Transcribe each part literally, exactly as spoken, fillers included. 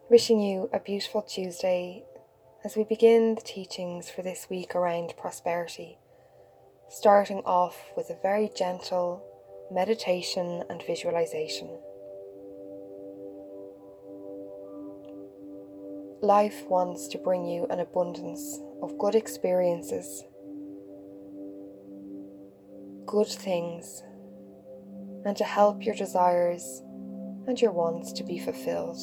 Wishing you a beautiful Tuesday as we begin the teachings for this week around prosperity, starting off with a very gentle meditation and visualization. Life wants to bring you an abundance of good experiences, good things, and to help your desires and your wants to be fulfilled.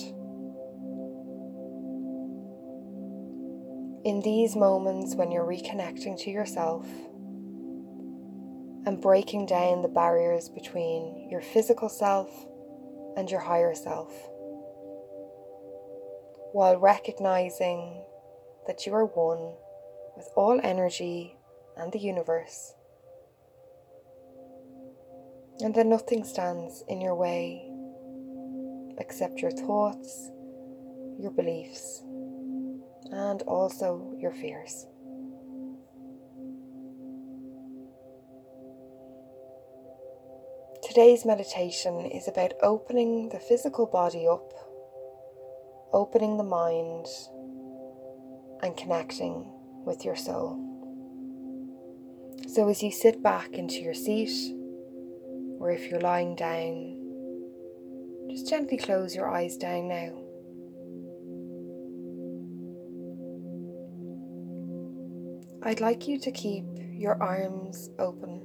In these moments when you're reconnecting to yourself and breaking down the barriers between your physical self and your higher self, while recognizing that you are one with all energy and the universe, and that nothing stands in your way except your thoughts, your beliefs, and also your fears. Today's meditation is about opening the physical body up, opening the mind, and connecting with your soul. So as you sit back into your seat, or if you're lying down, just gently close your eyes down now. I'd like you to keep your arms open.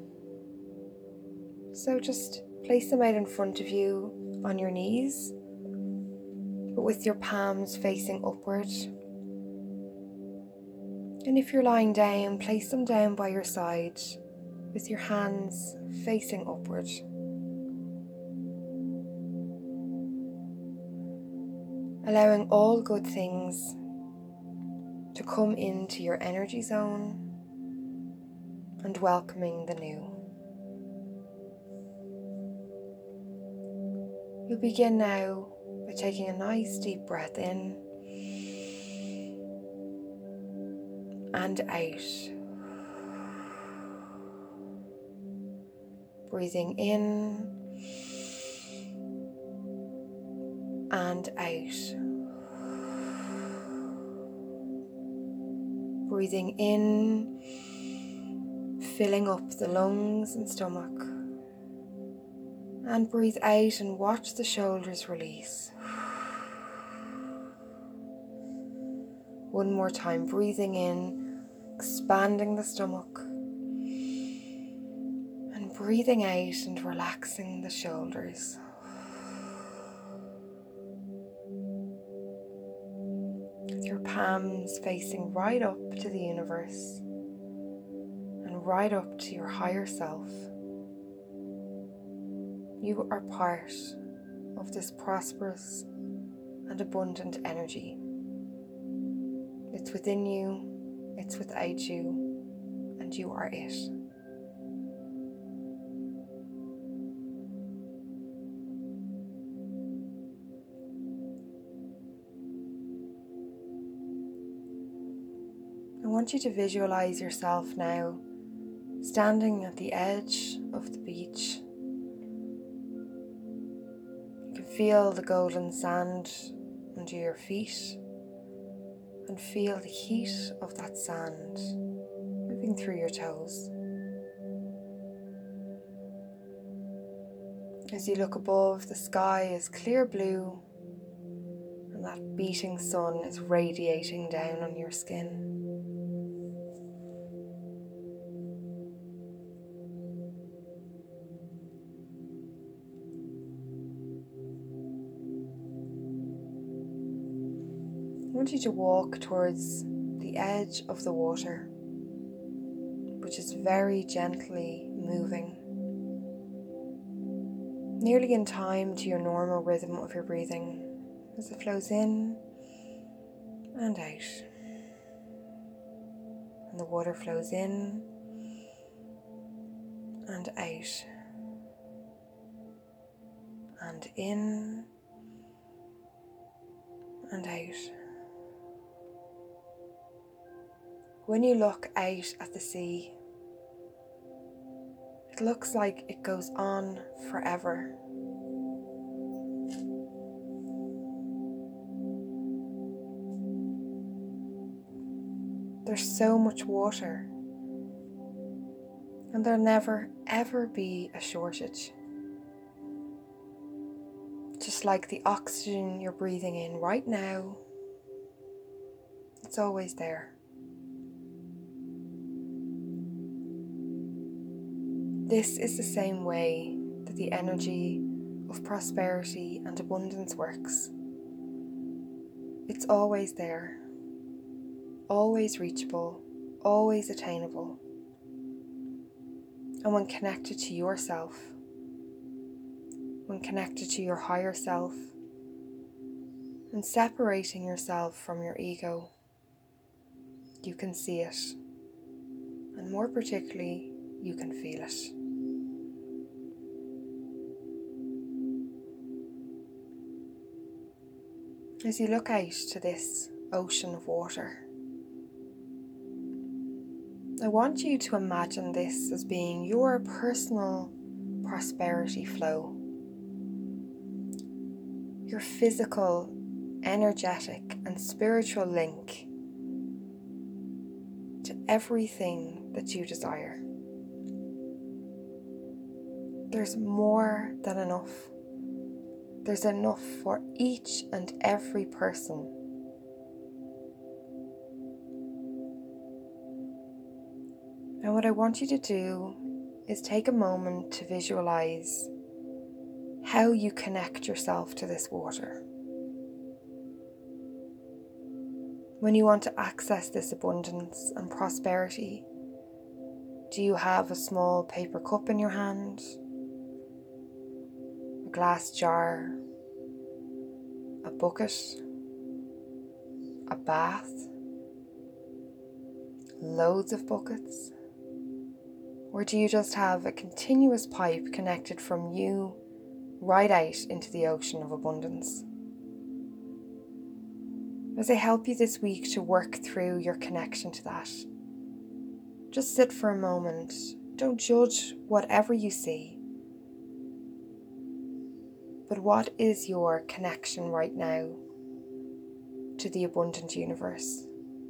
So just place them out in front of you on your knees, but with your palms facing upward. And if you're lying down, place them down by your side with your hands facing upward. Allowing all good things to come into your energy zone and welcoming the new. You'll begin now by taking a nice deep breath in and out. Breathing in and out. Breathing in, filling up the lungs and stomach. And breathe out and watch the shoulders release. One more time, breathing in, expanding the stomach. And breathing out and relaxing the shoulders. With your palms facing right up to the universe and right up to your higher self. You are part of this prosperous and abundant energy. It's within you, it's without you, and you are it. I want you to visualize yourself now standing at the edge of the beach. You can feel the golden sand under your feet and feel the heat of that sand moving through your toes. As you look above, the sky is clear blue and that beating sun is radiating down on your skin. I want you to walk towards the edge of the water, which is very gently moving, nearly in time to your normal rhythm of your breathing as it flows in and out. And the water flows in and out, and in and out. When you look out at the sea, it looks like it goes on forever. There's so much water, and there'll never ever be a shortage. Just like the oxygen you're breathing in right now, it's always there. This is the same way that the energy of prosperity and abundance works. It's always there, always reachable, always attainable. And when connected to yourself, when connected to your higher self, and separating yourself from your ego, you can see it, and more particularly, you can feel it. As you look out to this ocean of water, I want you to imagine this as being your personal prosperity flow, your physical, energetic, and spiritual link to everything that you desire. There's more than enough. There's enough for each and every person. And what I want you to do is take a moment to visualize how you connect yourself to this water. When you want to access this abundance and prosperity, do you have a small paper cup in your hand, a glass jar, a bucket, a bath, loads of buckets? Or do you just have a continuous pipe connected from you right out into the ocean of abundance? As I help you this week to work through your connection to that, just sit for a moment. Don't judge whatever you see. But what is your connection right now to the abundant universe?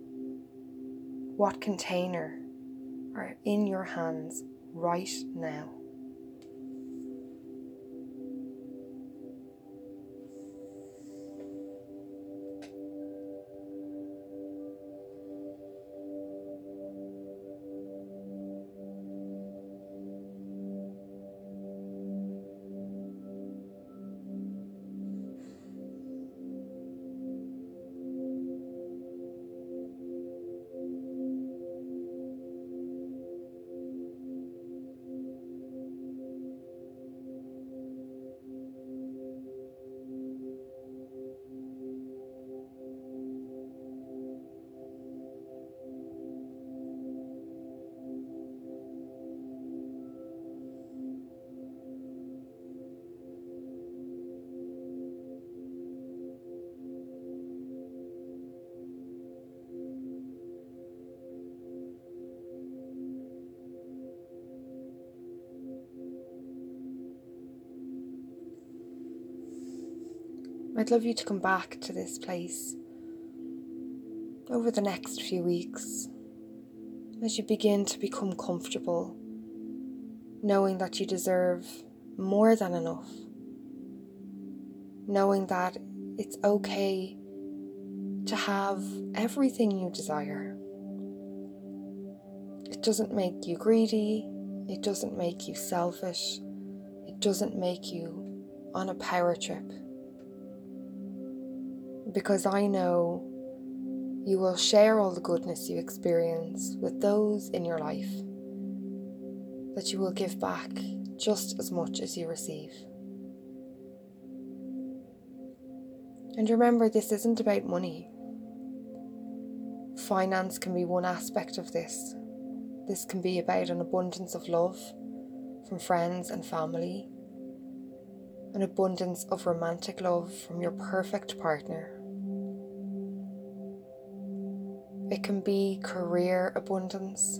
What container are in your hands right now? I'd love you to come back to this place over the next few weeks as you begin to become comfortable, knowing that you deserve more than enough, knowing that it's okay to have everything you desire. It doesn't make you greedy, it doesn't make you selfish, it doesn't make you on a power trip. Because I know you will share all the goodness you experience with those in your life, that you will give back just as much as you receive. And remember, this isn't about money. Finance can be one aspect of this. This can be about an abundance of love from friends and family, an abundance of romantic love from your perfect partner. It can be career abundance.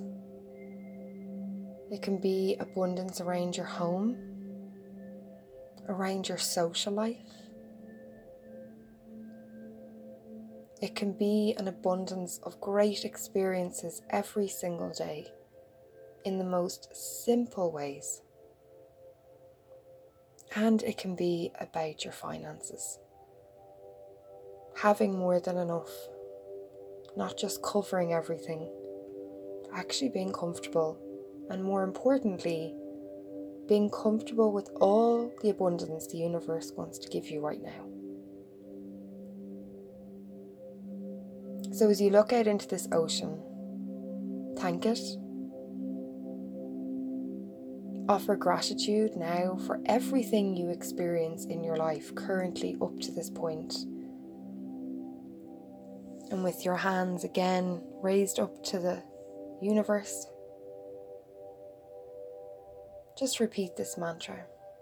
It can be abundance around your home, around your social life. It can be an abundance of great experiences every single day in the most simple ways. And it can be about your finances. Having more than enough, not just covering everything, actually being comfortable, and more importantly, being comfortable with all the abundance the universe wants to give you right now. So as you look out into this ocean, thank it. Offer gratitude now for everything you experience in your life currently up to this point. And with your hands again raised up to the universe, just repeat this mantra.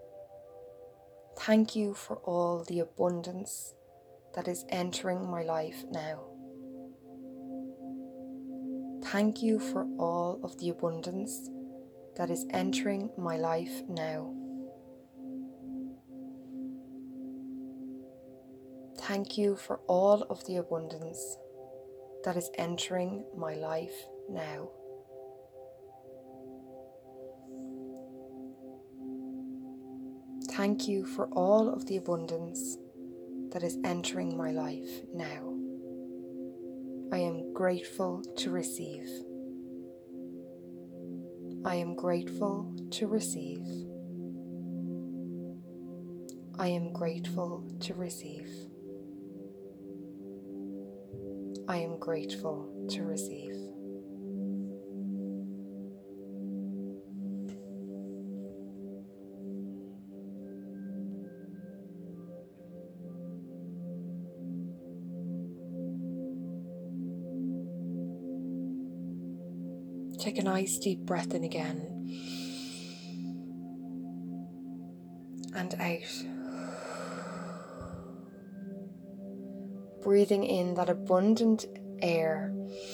Thank you for all the abundance that is entering my life now. Thank you for all of the abundance that is entering my life now. Thank you for all of the abundance that is entering my life now. Thank you for all of the abundance that is entering my life now. I am grateful to receive. I am grateful to receive. I am grateful to receive. I am grateful to receive. Take a nice deep breath in again and out. Breathing in that abundant air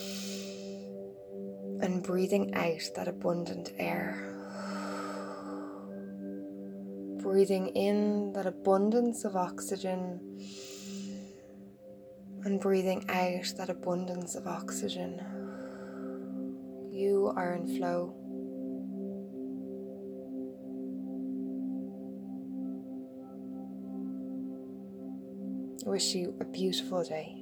and breathing out that abundant air. Breathing in that abundance of oxygen and breathing out that abundance of oxygen. You are in flow. I wish you a beautiful day.